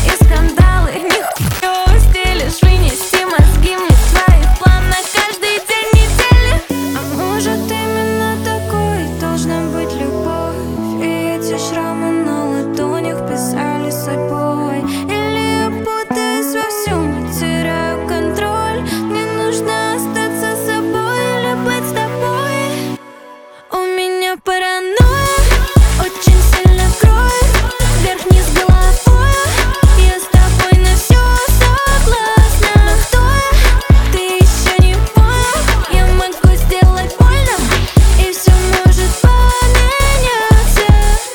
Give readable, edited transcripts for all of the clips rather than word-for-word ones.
и скандалы. Нихуя стелишь, вынести мозги мне свои планы на каждый день недели. А может, именно такой должна быть любовь, и эти шрамы на ладонях писали собой. Или я путаюсь во всем, теряю контроль. Мне нужно остаться собой или быть с тобой. У меня паранойя, очень сильно кроет вверх-вниз головой. Я с тобой на все согласна. Но кто я? Ты еще не понял. Я могу сделать больно, и все может поменяться.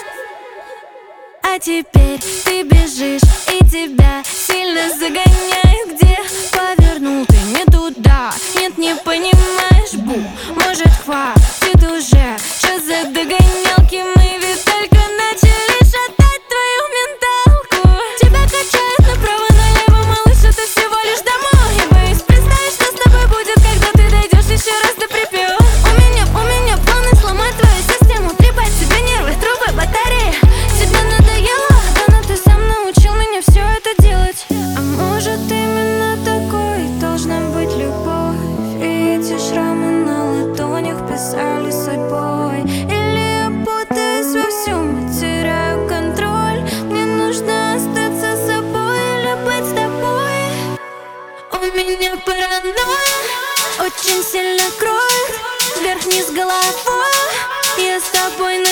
А теперь ты бежишь, и тебя сильно загоняют. Где повернул ты не туда? Нет, не понимаешь, бу. Может, хватит уже? Что за догонялки? Мы ведь только начали шатать твою менталку. Тебя качает направо-налево, малыш, это всего лишь домой. Я боюсь представить, что с тобой будет, когда ты дойдешь еще раз до припева. У меня планы сломать твою систему, трепать себе нервы, трубы, батареи. Тебе надоело? Да, но ты сам научил меня все это делать. А может, именно такой должна быть любовь, и эти шрамы на ладонях писали судьбой. Или я путаюсь во всем и теряю контроль. Мне нужно остаться собой или быть с тобой. У меня паранойя, очень сильно кроет вверх-вниз головой. Я с тобой на